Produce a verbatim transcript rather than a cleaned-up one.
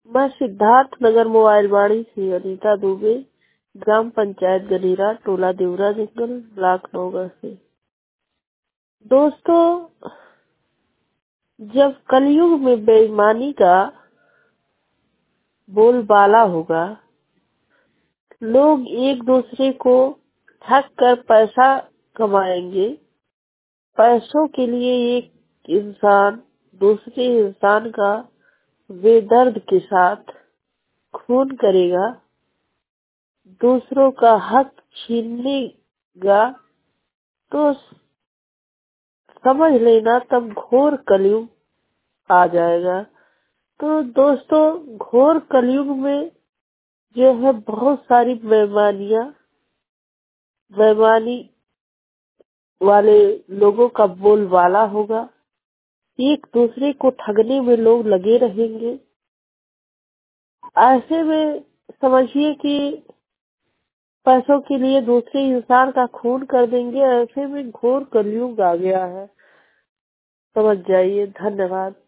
मैं सिद्धार्थ नगर मोबाइल वाणी से अनीता दुबे, ग्राम पंचायत गनीरा, टोला देवरा जंगल, ब्लॉक नौगढ़ से। दोस्तों, जब कलयुग में बेईमानी का बोलबाला होगा, लोग एक दूसरे को ठग कर पैसा कमाएंगे। पैसों के लिए एक इंसान दूसरे इंसान का बेदर्द के साथ खून करेगा, दूसरों का हक छीनेगा, तो समझ लेना तब घोर कलयुग आ जाएगा। तो दोस्तों, घोर कलयुग में जो है बहुत सारी बेईमानियां बेईमानी वाले लोगों का बोलबाला होगा। एक दूसरे को ठगने में लोग लगे रहेंगे। ऐसे में समझिए कि पैसों के लिए दूसरे इंसान का खून कर देंगे। ऐसे में घोर कलयुग आ गया है, समझ जाइए। धन्यवाद।